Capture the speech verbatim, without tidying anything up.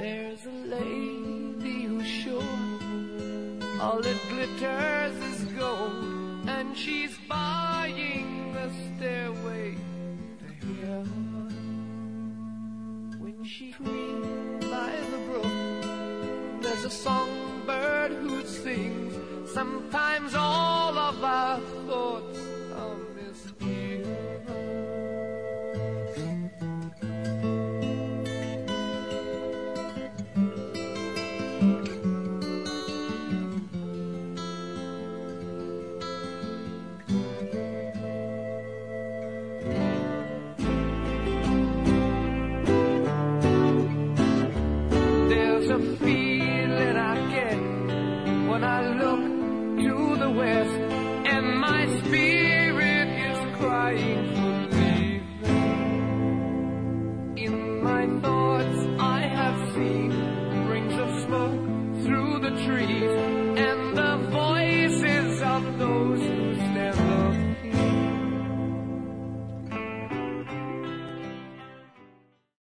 There's a lady who's sure all it glitters is gold, and she's buying the stairway to heaven. When she's free by the brook, there's a songbird who sings. Sometimes all of our thoughts